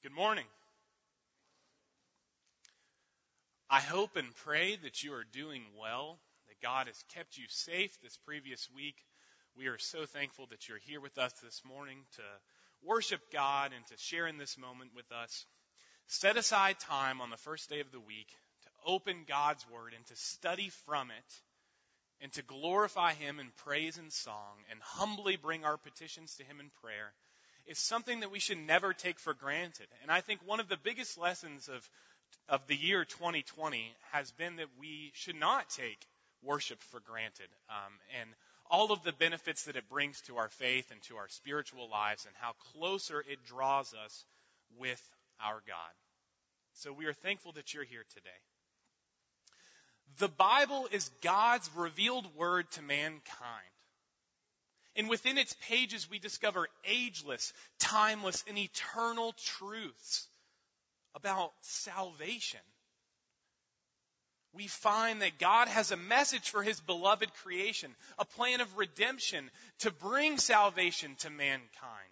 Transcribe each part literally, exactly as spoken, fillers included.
Good morning. I hope and pray that you are doing well, that God has kept you safe this previous week. We are so thankful that you're here with us this morning to worship God and to share in this moment with us. Set aside time on the first day of the week to open God's Word and to study from it and to glorify Him in praise and song and humbly bring our petitions to Him in prayer is something that we should never take for granted. And I think one of the biggest lessons of, of the year twenty twenty has been that we should not take worship for granted. Um, and all of the benefits that it brings to our faith and to our spiritual lives and how closer it draws us with our God. So we are thankful that you're here today. The Bible is God's revealed word to mankind. And within its pages, we discover ageless, timeless, and eternal truths about salvation. We find that God has a message for His beloved creation, a plan of redemption to bring salvation to mankind.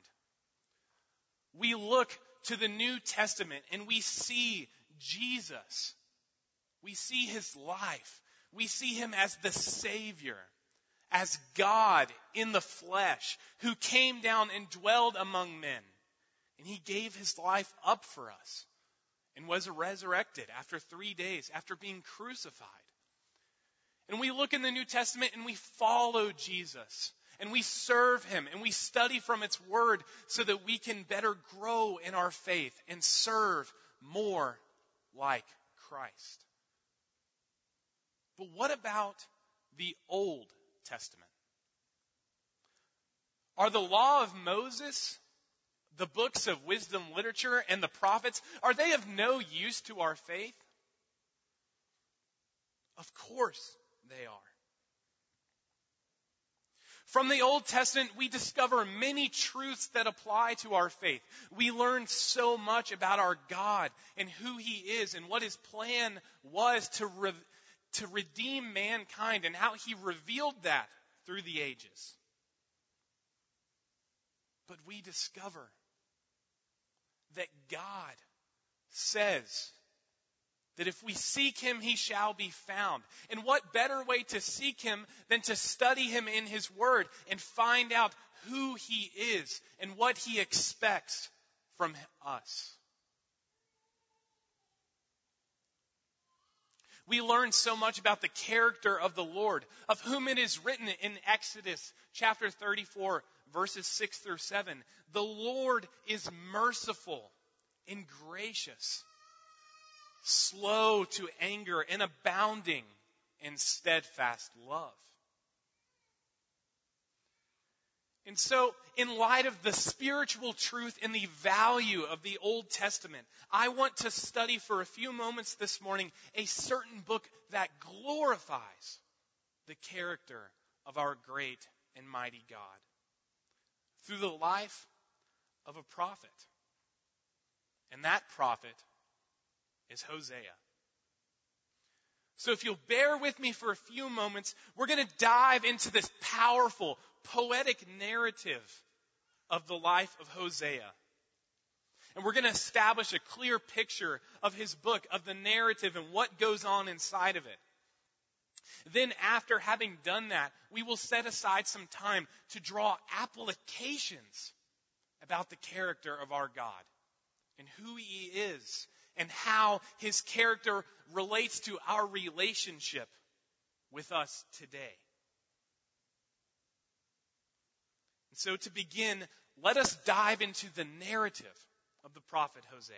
We look to the New Testament and we see Jesus. We see His life. We see Him as the Savior, as God in the flesh, who came down and dwelled among men. And He gave His life up for us and was resurrected after three days, after being crucified. And we look in the New Testament and we follow Jesus. And we serve Him and we study from its word so that we can better grow in our faith and serve more like Christ. But what about the Old Testament? Are the law of Moses, the books of wisdom literature, and the prophets, are they of no use to our faith? Of course they are. From the Old Testament, we discover many truths that apply to our faith. We learn so much about our God and who He is and what His plan was to, re- to redeem mankind and how He revealed that through the ages. But we discover that God says that if we seek Him, He shall be found. And what better way to seek Him than to study Him in His Word and find out who He is and what He expects from us. We learn so much about the character of the Lord, of whom it is written in Exodus chapter thirty-four, verses six through seven. The Lord is merciful and gracious, slow to anger and abounding in steadfast love. And so, in light of the spiritual truth and the value of the Old Testament, I want to study for a few moments this morning a certain book that glorifies the character of our great and mighty God through the life of a prophet. And that prophet is Hosea. So if you'll bear with me for a few moments, we're going to dive into this powerful, poetic narrative of the life of Hosea. And we're going to establish a clear picture of his book, of the narrative and what goes on inside of it. Then after having done that, we will set aside some time to draw applications about the character of our God and who He is and how His character relates to our relationship with us today. And so to begin, let us dive into the narrative of the prophet Hosea.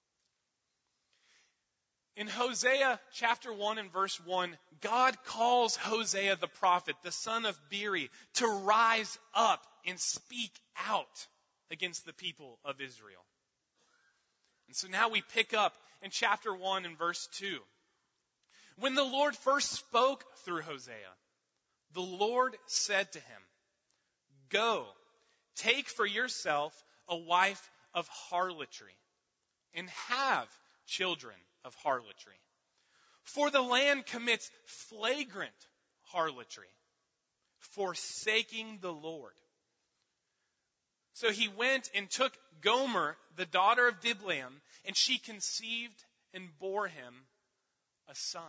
In Hosea chapter one and verse one, God calls Hosea the prophet, the son of Beeri, to rise up and speak out against the people of Israel. And so now we pick up in chapter one and verse two. When the Lord first spoke through Hosea, the Lord said to him, "Go, take for yourself a wife of harlotry, and have children of harlotry. For the land commits flagrant harlotry, forsaking the Lord. So he went and took Gomer, the daughter of Diblaim, and she conceived and bore him a son.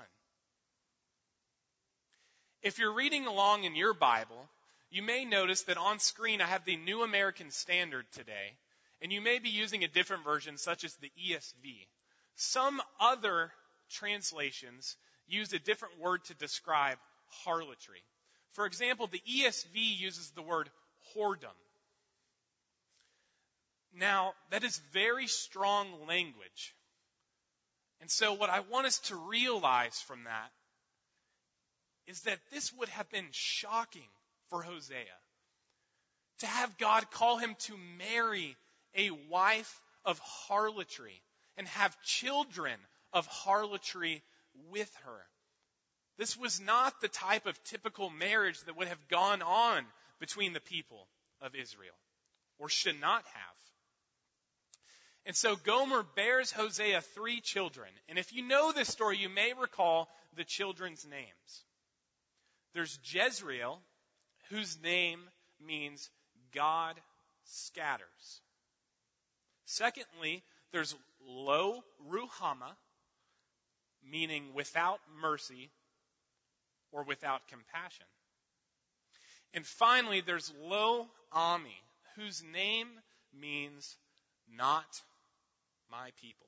If you're reading along in your Bible, you may notice that on screen I have the New American Standard today, and you may be using a different version such as the E S V. Some other translations use a different word to describe harlotry. For example, the E S V uses the word whoredom. Now, that is very strong language. And so what I want us to realize from that is that this would have been shocking for Hosea. To have God call him to marry a wife of harlotry and have children of harlotry with her. This was not the type of typical marriage that would have gone on between the people of Israel, or should not have. And so Gomer bears Hosea three children. And if you know this story, you may recall the children's names. There's Jezreel, whose name means God scatters. Secondly, there's Lo Ruhamah, meaning without mercy or without compassion. And finally, there's Lo Ami, whose name means not my people.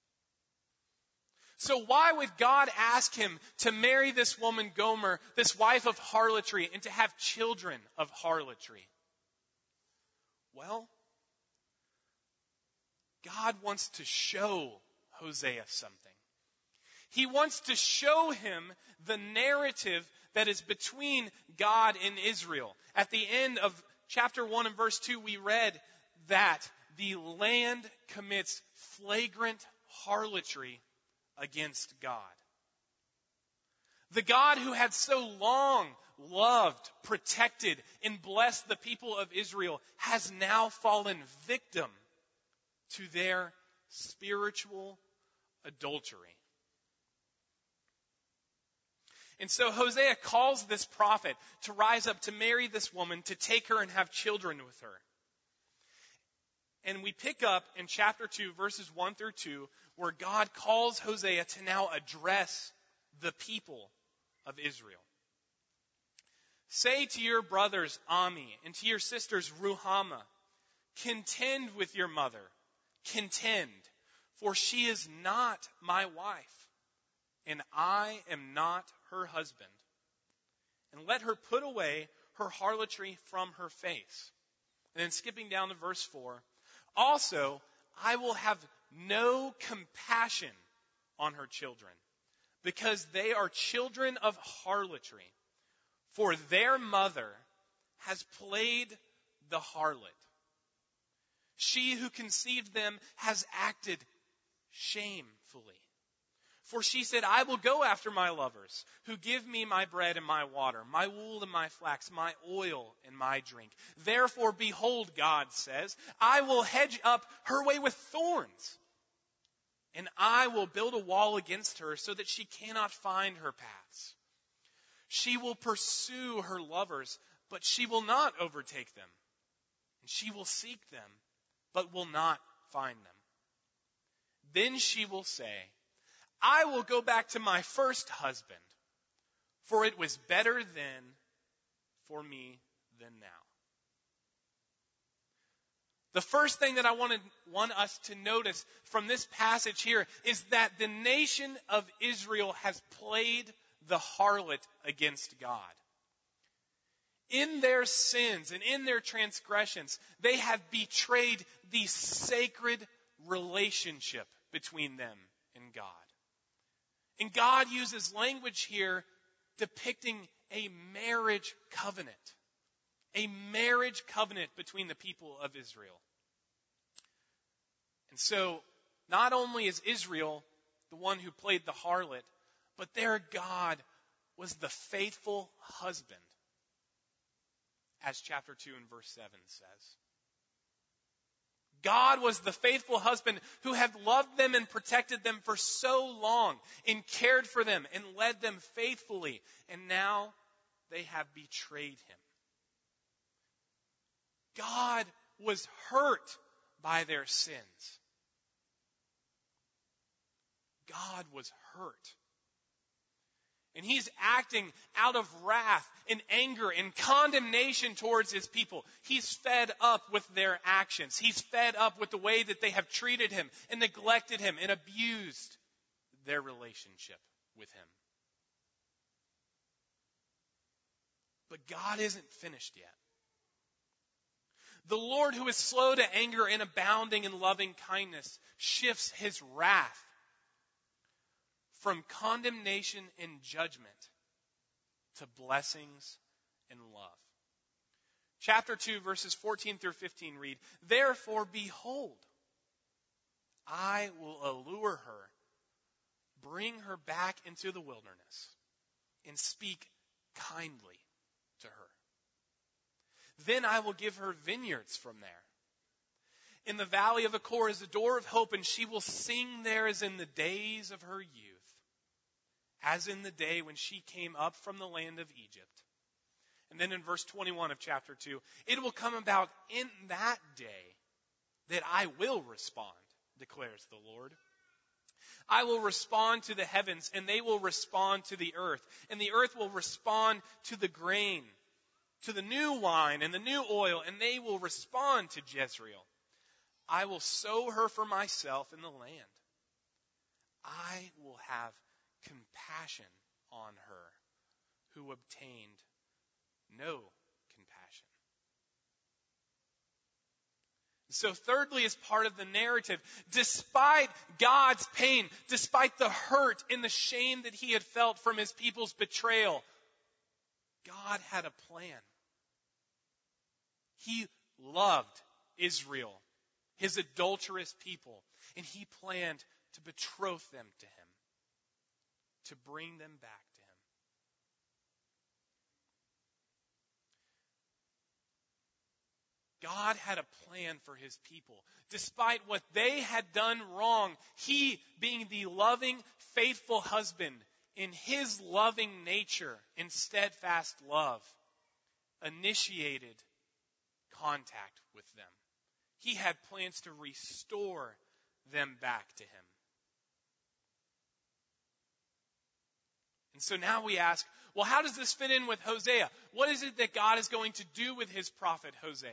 So why would God ask him to marry this woman Gomer, this wife of harlotry, and to have children of harlotry? Well, God wants to show Hosea something. He wants to show him the narrative that is between God and Israel. At the end of chapter one and verse two, we read that the land commits flagrant harlotry against God. The God who had so long loved, protected, and blessed the people of Israel has now fallen victim to their spiritual adultery. And so Hosea calls this prophet to rise up, to marry this woman, to take her and have children with her. And we pick up in chapter two, verses one through two, where God calls Hosea to now address the people of Israel. Say to your brothers Ami and to your sisters Ruhamah, contend with your mother, contend, for she is not my wife, and I am not her husband. And let her put away her harlotry from her face. And then skipping down to verse four, also, I will have no compassion on her children, because they are children of harlotry. For their mother has played the harlot. She who conceived them has acted shamefully. For she said, I will go after my lovers, who give me my bread and my water, my wool and my flax, my oil and my drink. Therefore, behold, God says, I will hedge up her way with thorns, and I will build a wall against her so that she cannot find her paths. She will pursue her lovers, but she will not overtake them. And she will seek them, but will not find them. Then she will say, I will go back to my first husband, for it was better then for me than now. The first thing that I want, to, want us to notice from this passage here is that the nation of Israel has played the harlot against God. In their sins and in their transgressions, they have betrayed the sacred relationship between them and God. And God uses language here depicting a marriage covenant. A marriage covenant between the people of Israel. And so, not only is Israel the one who played the harlot, but their God was the faithful husband, as chapter two and verse seven says. God was the faithful husband who had loved them and protected them for so long and cared for them and led them faithfully. And now they have betrayed him. God was hurt by their sins. God was hurt. And he's acting out of wrath and anger and condemnation towards his people. He's fed up with their actions. He's fed up with the way that they have treated him and neglected him and abused their relationship with him. But God isn't finished yet. The Lord, who is slow to anger and abounding in loving kindness, shifts his wrath from condemnation and judgment to blessings and love. Chapter two, verses fourteen through fifteen read, "Therefore, behold, I will allure her, bring her back into the wilderness, and speak kindly to her. Then I will give her vineyards from there. In the valley of Achor is the door of hope, and she will sing there as in the days of her youth, as in the day when she came up from the land of Egypt." And then in verse twenty-one of chapter two, "It will come about in that day that I will respond, declares the Lord. I will respond to the heavens, and they will respond to the earth, and the earth will respond to the grain, to the new wine and the new oil, and they will respond to Jezreel. I will sow her for myself in the land. I will have compassion on her who obtained no compassion." So thirdly, as part of the narrative, despite God's pain, despite the hurt and the shame that he had felt from his people's betrayal, God had a plan. He loved Israel, his adulterous people, and he planned to betroth them to him, to bring them back to him. God had a plan for his people. Despite what they had done wrong, he, being the loving, faithful husband, in his loving nature and steadfast love, initiated contact with them. He had plans to restore them back to him. And so now we ask, well, how does this fit in with Hosea? What is it that God is going to do with his prophet Hosea?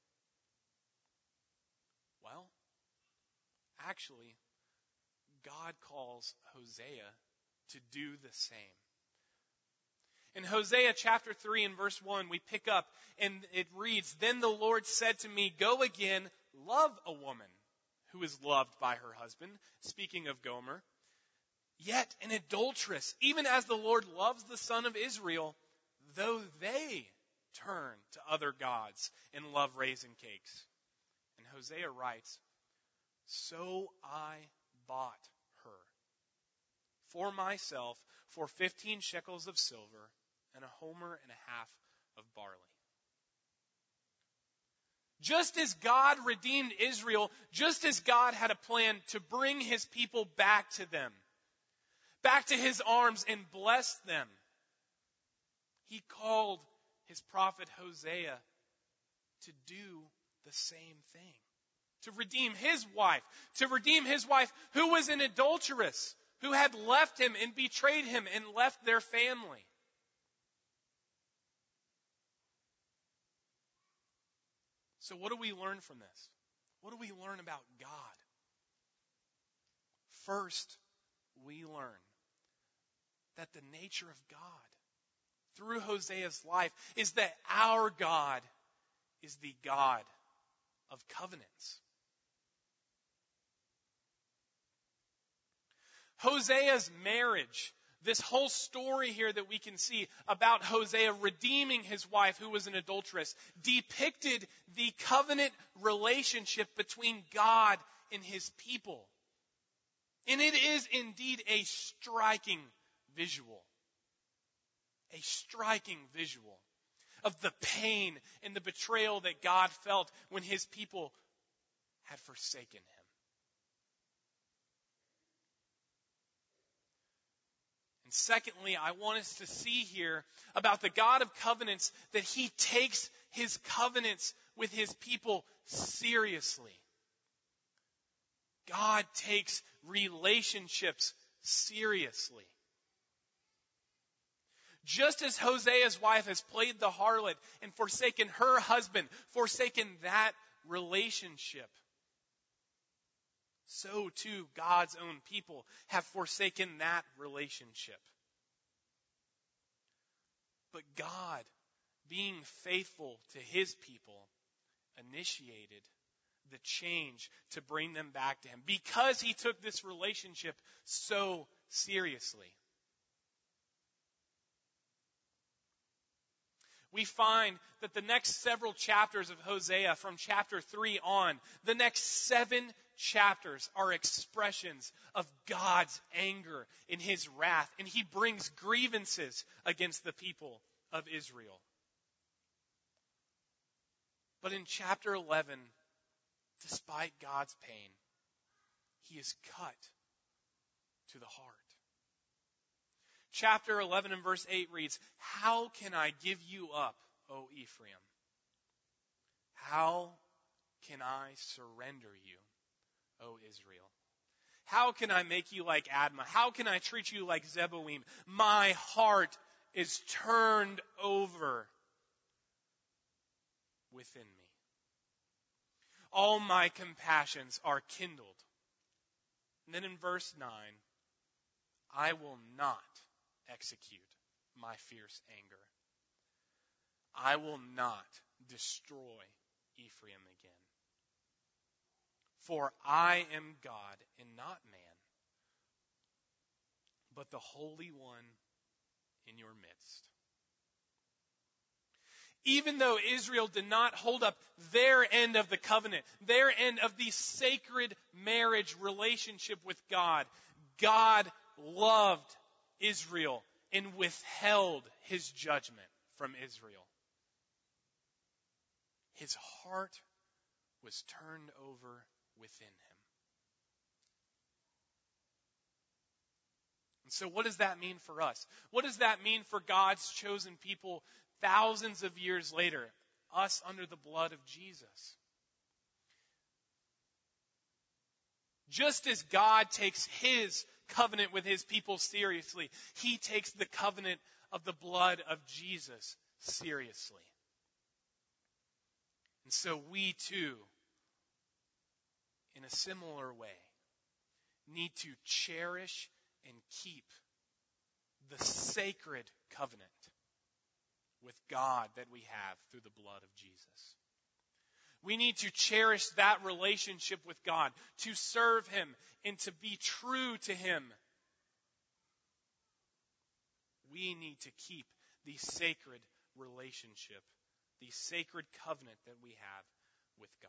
Well, actually, God calls Hosea to do the same. In Hosea chapter three and verse one, we pick up and it reads, "Then the Lord said to me, go again, love a woman who is loved by her husband," speaking of Gomer, "yet an adulteress, even as the Lord loves the son of Israel, though they turn to other gods and love raisin cakes." And Hosea writes, "So I bought her for myself for fifteen shekels of silver and a homer and a half of barley." Just as God redeemed Israel, just as God had a plan to bring his people back to them, back to his arms and bless them, he called his prophet Hosea to do the same thing. To redeem his wife, to redeem his wife who was an adulteress, who had left him and betrayed him and left their family. So what do we learn from this? What do we learn about God? First, we learn that the nature of God, through Hosea's life, is that our God is the God of covenants. Hosea's marriage, this whole story here that we can see about Hosea redeeming his wife who was an adulteress, depicted the covenant relationship between God and his people. And it is indeed a striking visual. A striking visual of the pain and the betrayal that God felt when his people had forsaken him. And secondly, I want us to see here about the God of covenants that he takes his covenants with his people seriously. God takes relationships seriously. Just as Hosea's wife has played the harlot and forsaken her husband, forsaken that relationship, so too God's own people have forsaken that relationship. But God, being faithful to his people, initiated the change to bring them back to him because he took this relationship so seriously. We find that the next several chapters of Hosea, from chapter three on, the next seven chapters are expressions of God's anger in his wrath, and he brings grievances against the people of Israel. But in chapter eleven, despite God's pain, he is cut to the heart. Chapter eleven and verse eight reads, "How can I give you up, O Ephraim? How can I surrender you, O Israel? How can I make you like Admah? How can I treat you like Zeboim? My heart is turned over within me. All my compassions are kindled." And then in verse nine, "I will not execute my fierce anger. I will not destroy Ephraim again. For I am God and not man, but the Holy One in your midst." Even though Israel did not hold up their end of the covenant, their end of the sacred marriage relationship with God, God loved Israel and withheld his judgment from Israel. His heart was turned over within him. And so what does that mean for us? What does that mean for God's chosen people thousands of years later, us under the blood of Jesus? Just as God takes his covenant with his people seriously, he takes the covenant of the blood of Jesus seriously. And so we too, in a similar way, need to cherish and keep the sacred covenant with God that we have through the blood of Jesus. We need to cherish that relationship with God, to serve him and to be true to him. We need to keep the sacred relationship, the sacred covenant that we have with God.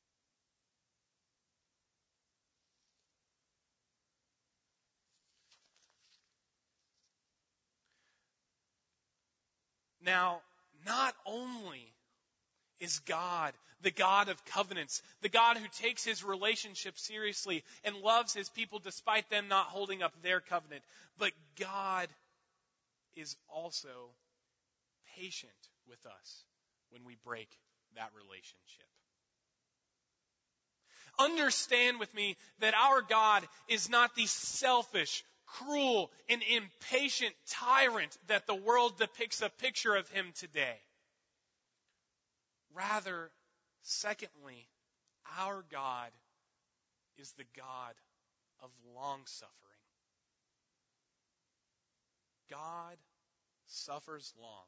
Now, not only is God the God of covenants, the God who takes his relationship seriously and loves his people despite them not holding up their covenant, but God is also patient with us when we break that relationship. Understand with me that our God is not the selfish, cruel, and impatient tyrant that the world depicts a picture of him today. Rather, secondly, our God is the God of long-suffering. God suffers long.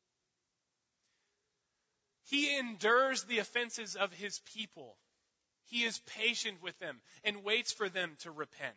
He endures the offenses of his people. He is patient with them and waits for them to repent.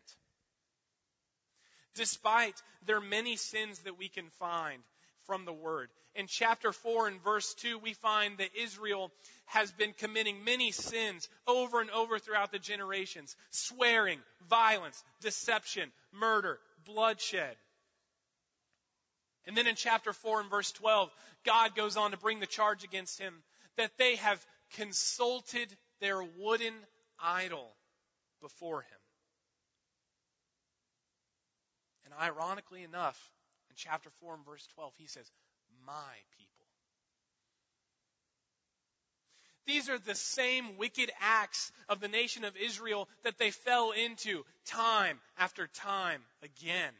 Despite their many sins that we can find from the Word. In chapter four and verse two, we find that Israel has been committing many sins over and over throughout the generations. Swearing, violence, deception, murder, bloodshed. And then in chapter four and verse twelve, God goes on to bring the charge against him that they have consulted their wooden idol before him. And ironically enough, in chapter four and verse twelve, he says, "My people." These are the same wicked acts of the nation of Israel that they fell into time after time again.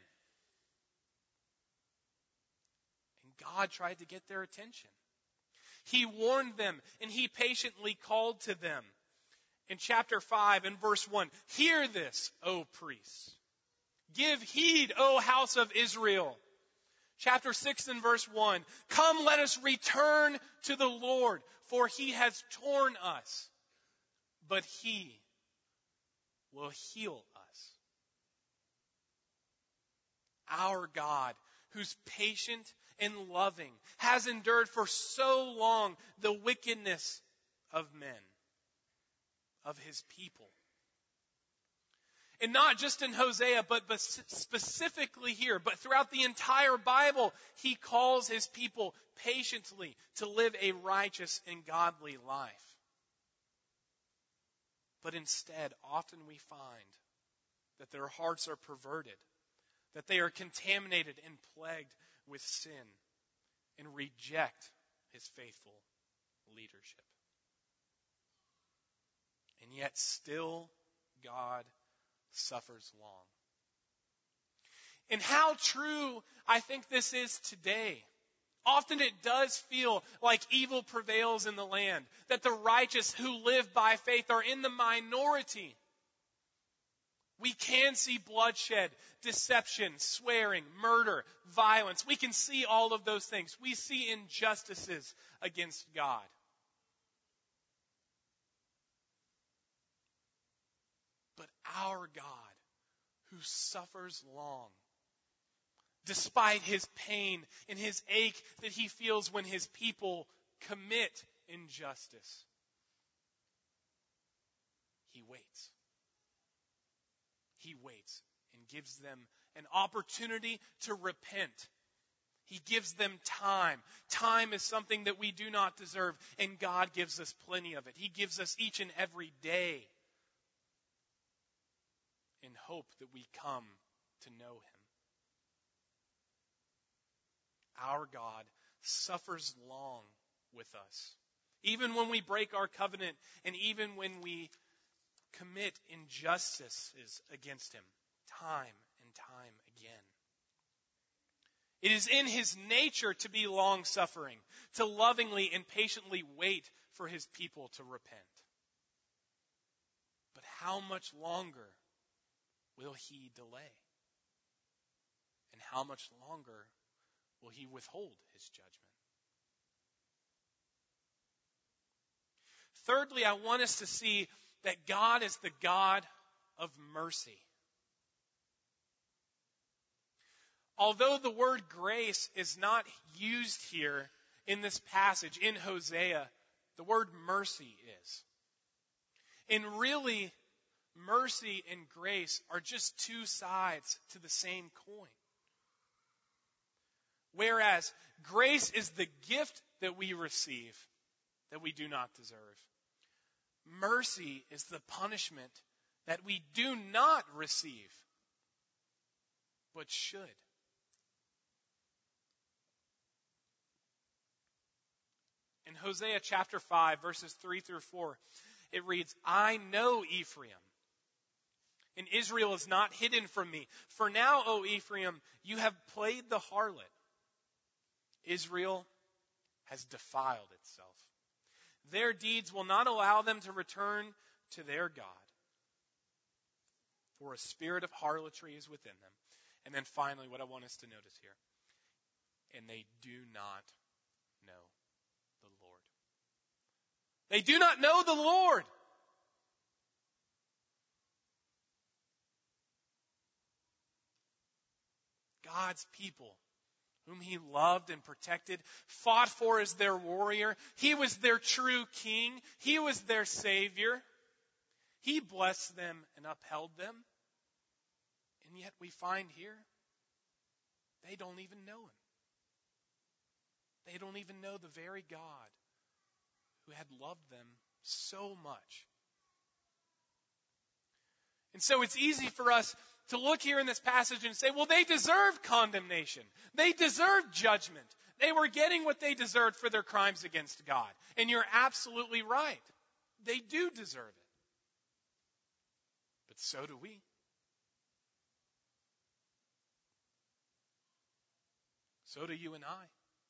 And God tried to get their attention. He warned them, and he patiently called to them. In chapter five and verse one, hear this, O priests. Give heed, O house of Israel. Chapter six and verse one, come let us return to the Lord, for he has torn us, but he will heal us. Our God, who's patient and loving, has endured for so long the wickedness of men, of his people. And not just in Hosea, but, but specifically here, but throughout the entire Bible, he calls his people patiently to live a righteous and godly life. But instead, often we find that their hearts are perverted, that they are contaminated and plagued with sin, and reject his faithful leadership. And yet still, God suffers long. And how true I think this is today. Often it does feel like evil prevails in the land, that the righteous who live by faith are in the minority. We can see bloodshed, deception, swearing, murder, violence. We can see all of those things. We see injustices against God. But our God, who suffers long, despite his pain and his ache that he feels when his people commit injustice, he waits. He waits and gives them an opportunity to repent. He gives them time. Time is something that we do not deserve, and God gives us plenty of it. He gives us each and every day in hope that we come to know him. Our God suffers long with us, even when we break our covenant and even when we commit injustices against him time and time again. It is in his nature to be long-suffering, to lovingly and patiently wait for his people to repent. But how much longer will he delay? And how much longer will he withhold his judgment? Thirdly, I want us to see that God is the God of mercy. Although the word grace is not used here in this passage in Hosea, the word mercy is. And really, mercy and grace are just two sides to the same coin. Whereas grace is the gift that we receive that we do not deserve. Mercy is the punishment that we do not receive, but should. In Hosea chapter five, verses three through four, it reads, I know Ephraim, and Israel is not hidden from me. For now, O Ephraim, you have played the harlot. Israel has defiled itself. Their deeds will not allow them to return to their God. For a spirit of harlotry is within them. And then finally, what I want us to notice here. And they do not know the Lord. They do not know the Lord. God's people, whom he loved and protected, fought for as their warrior. He was their true king. He was their savior. He blessed them and upheld them. And yet we find here, they don't even know him. They don't even know the very God who had loved them so much. And so it's easy for us to look here in this passage and say, well, they deserved condemnation. They deserved judgment. They were getting what they deserved for their crimes against God. And you're absolutely right. They do deserve it. But so do we. So do you and I.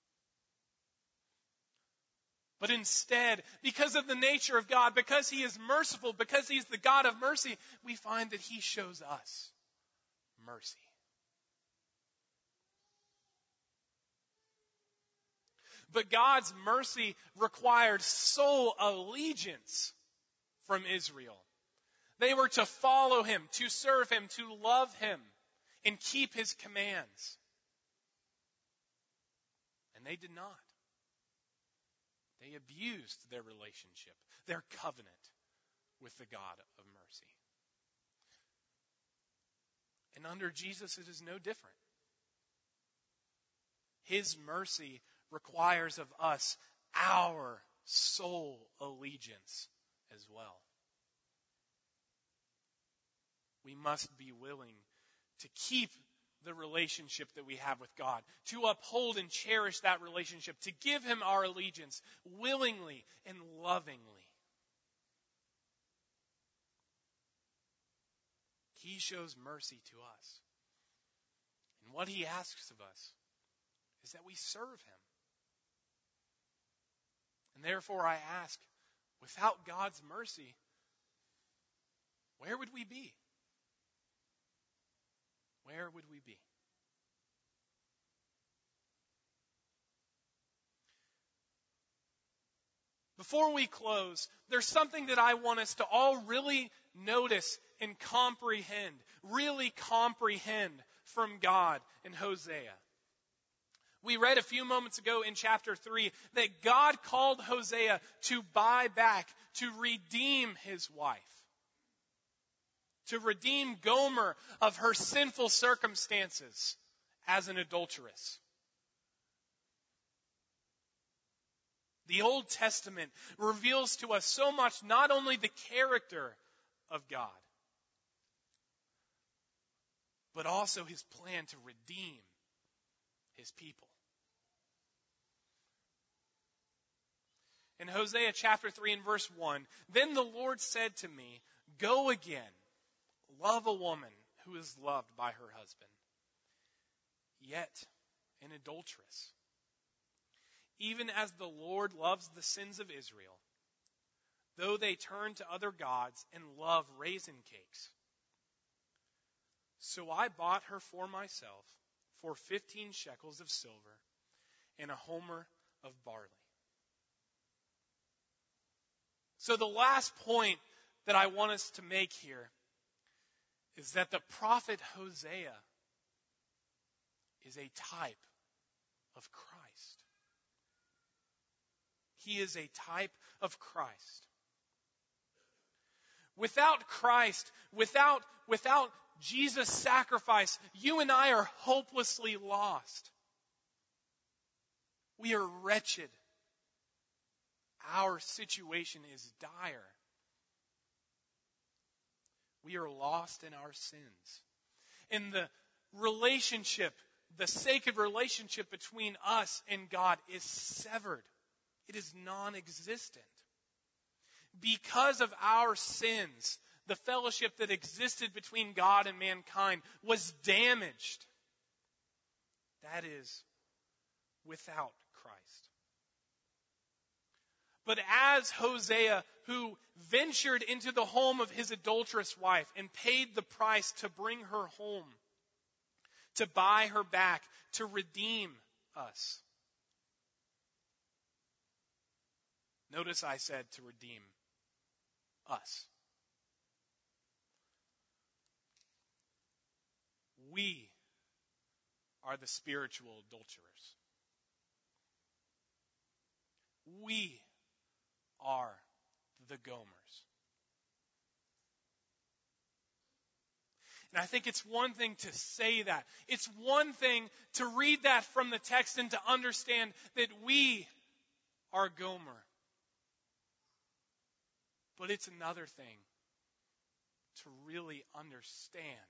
But instead, because of the nature of God, because He is merciful, because He's the God of mercy, we find that He shows us mercy. But God's mercy required sole allegiance from Israel. They were to follow Him, to serve Him, to love Him, and keep His commands. And they did not. They abused their relationship, their covenant with the God of mercy. And under Jesus, it is no different. His mercy requires of us our sole allegiance as well. We must be willing to keep the relationship that we have with God, to uphold and cherish that relationship, to give Him our allegiance willingly and lovingly. He shows mercy to us. And what He asks of us is that we serve Him. And therefore I ask, without God's mercy, where would we be? Where would we be? Before we close, there's something that I want us to all really notice and comprehend, really comprehend from God in Hosea. We read a few moments ago in chapter three that God called Hosea to buy back, to redeem his wife. To redeem Gomer of her sinful circumstances as an adulteress. The Old Testament reveals to us so much, not only the character of God, but also His plan to redeem His people. In Hosea chapter three and verse one, then the Lord said to me, go again. Love a woman who is loved by her husband, yet an adulteress. Even as the Lord loves the sins of Israel, though they turn to other gods and love raisin cakes. So I bought her for myself for fifteen shekels of silver and a homer of barley. So the last point that I want us to make here is that the prophet Hosea is a type of Christ. He is a type of Christ. Without Christ, without, without Jesus' sacrifice, you and I are hopelessly lost. We are wretched. Our situation is dire. We are lost in our sins. And the relationship, the sacred relationship between us and God is severed. It is non-existent. Because of our sins, the fellowship that existed between God and mankind was damaged. That is, without Christ. But as Hosea, who ventured into the home of his adulterous wife and paid the price to bring her home, to buy her back, to redeem us. Notice I said to redeem us. We are the spiritual adulterers. We are the Gomers. And I think it's one thing to say that. It's one thing to read that from the text and to understand that we are Gomer. But it's another thing to really understand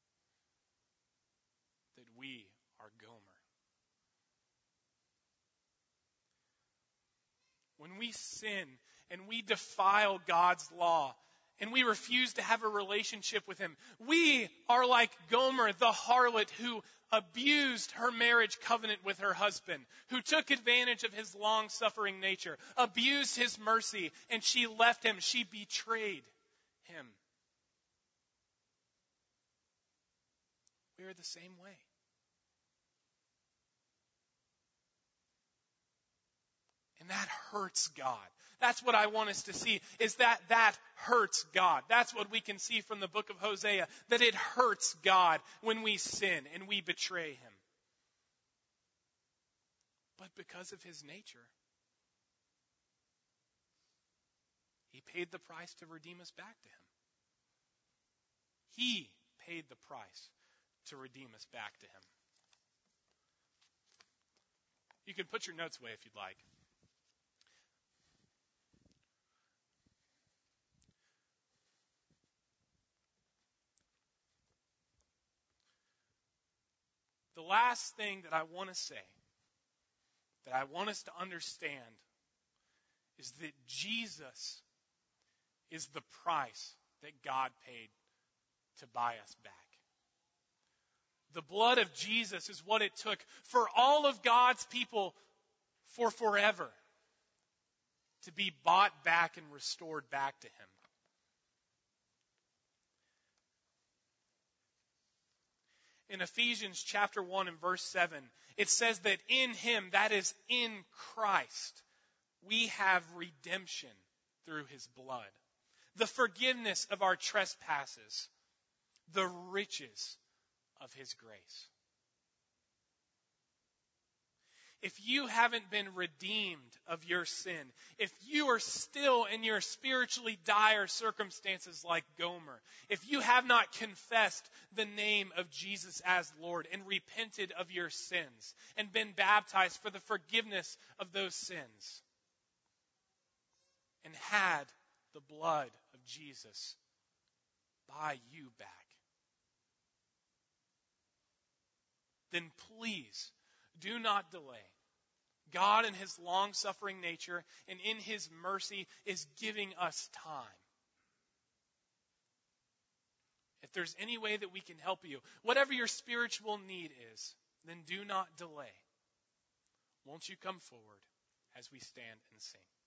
that we are Gomer. When we sin and we defile God's law and we refuse to have a relationship with Him, we are like Gomer, the harlot who abused her marriage covenant with her husband, who took advantage of his long-suffering nature, abused his mercy, and she left him. She betrayed him. We are the same way. And that hurts God. That's what I want us to see, is that that hurts God. That's what we can see from the book of Hosea, that it hurts God when we sin and we betray Him. But because of His nature, He paid the price to redeem us back to Him. He paid the price to redeem us back to Him. You can put your notes away if you'd like. The last thing that I want to say, that I want us to understand, is that Jesus is the price that God paid to buy us back. The blood of Jesus is what it took for all of God's people for forever to be bought back and restored back to Him. In Ephesians chapter one and verse seven, it says that in Him, that is in Christ, we have redemption through His blood. The forgiveness of our trespasses. The riches of His grace. If you haven't been redeemed of your sin, if you are still in your spiritually dire circumstances like Gomer, if you have not confessed the name of Jesus as Lord and repented of your sins and been baptized for the forgiveness of those sins and had the blood of Jesus buy you back, then please do not delay. God in His long-suffering nature and in His mercy is giving us time. If there's any way that we can help you, whatever your spiritual need is, then do not delay. Won't you come forward as we stand and sing?